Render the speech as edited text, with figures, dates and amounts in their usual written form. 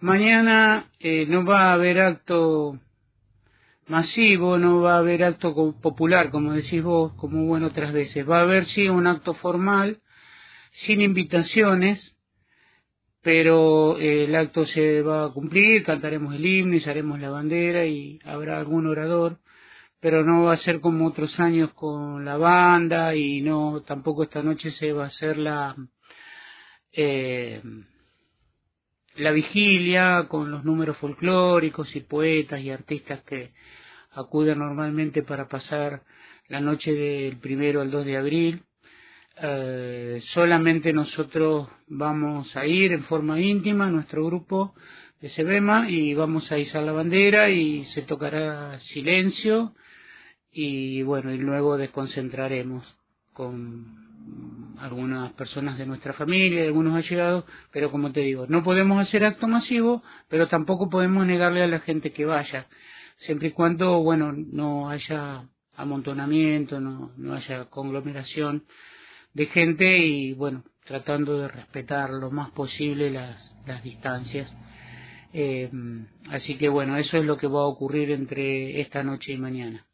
Mañana no va a haber acto masivo, no va a haber acto popular, como decís vos, como bueno otras veces. Va a haber sí un acto formal, sin invitaciones, pero el acto se va a cumplir, cantaremos el himno, izaremos la bandera y habrá algún orador, pero no va a ser como otros años con la banda y no tampoco esta noche se va a hacer eh, la vigilia con los números folclóricos y poetas y artistas que acuden normalmente para pasar la noche del 1 al 2 de abril. Solamente nosotros vamos a ir en forma íntima, nuestro grupo de Sebema, y vamos a izar la bandera y se tocará silencio y bueno, y luego desconcentraremos con algunas personas de nuestra familia, algunos allegados, pero como te digo, no podemos hacer acto masivo, pero tampoco podemos negarle a la gente que vaya, siempre y cuando, bueno, no haya amontonamiento, no haya conglomeración de gente y, bueno, tratando de respetar lo más posible las distancias. Así que, bueno, eso es lo que va a ocurrir entre esta noche y mañana.